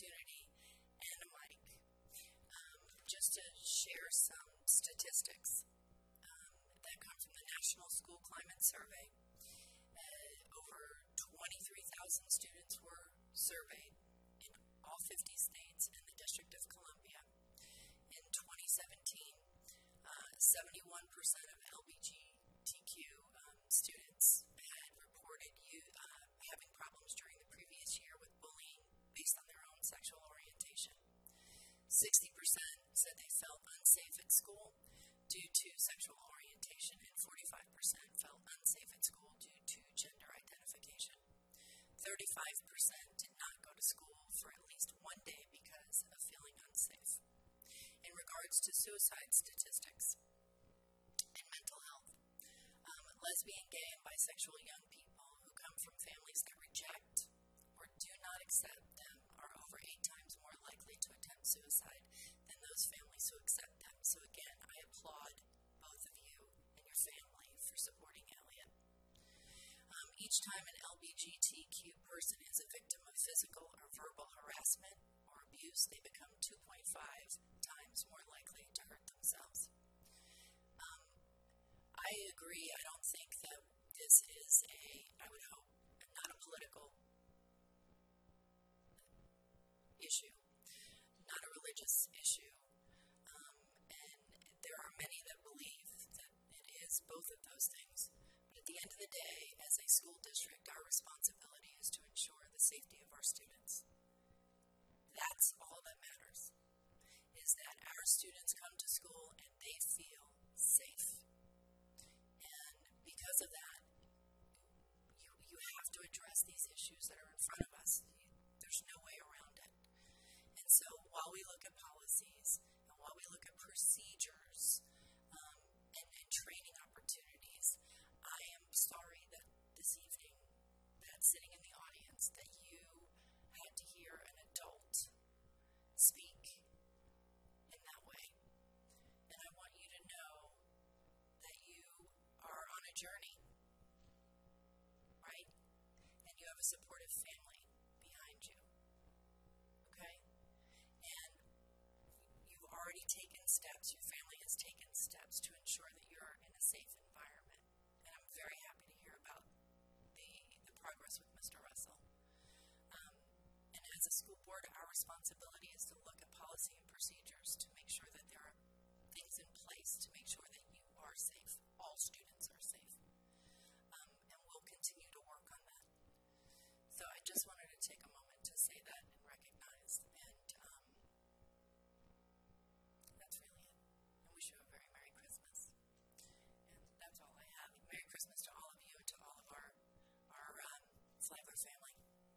opportunity and a mic just to share some statistics that come from the National School Climate Survey. Over 23,000 students were surveyed in all 50 states and the District of Columbia. In 2017, 71% of LGBTQ students had reported having problems during the previous year with bullying based on their own sexual orientation. 60% said they felt unsafe at school due to sexual orientation, and 45% felt unsafe at school due to gender identification. 35% did not go to school for at least one day because of feeling unsafe. In regards to suicide statistics and mental health, lesbian, gay, and bisexual young people who come from families that reject or do not accept them are over 8 times more likely to attempt suicide than those families who accept them. So again, I applaud both of you and your family for supporting Elliot. Each time an LGBTQ person is a victim of physical or verbal harassment or abuse, they become 2.5 times more likely to hurt themselves. I agree. I don't think that this is I would hope, not a political issue, not a religious issue. And there are many that believe that it is both of those things. But at the end of the day, as a school district, our responsibility is to ensure the safety of our students. That's all that matters, is that our students come to school and they feel safe. And because of that, you have to address these issues that are in front of us. There's no way around it. And so while we look at policies and while we look at procedures and training opportunities, I am sorry that this evening, that sitting in the audience, that you had to hear an adult speak in that way. And I want you to know that you are on a journey, right? And you have a supportive family behind you, okay? And you've already taken steps, your family has taken steps to ensure that you're in a safe environment. And I'm very happy to hear about the progress with Mr. Russell. And as a school board, our responsibility is to look at policy and procedures to make sure that there are things in place to make sure that you are safe, all students are safe. And we'll continue to work on that. So I just wanted to take a moment to say that and recognize and